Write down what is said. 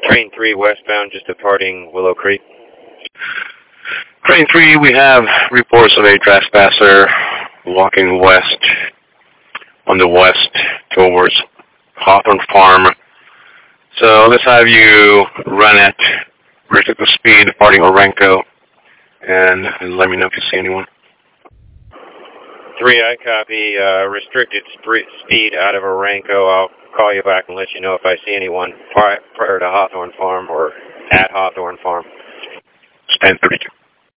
Train 3 westbound, just departing Willow Creek. Train 3, we have reports of a trespasser walking west, on the west towards Hawthorne Farm. So let's have you run at vertical speed departing Orenco, and let me know if you see anyone. 3, I copy. Restricted speed out of Orenco. I'll call you back and let you know if I see anyone prior to Hawthorne Farm or at Hawthorne Farm. Stand 32.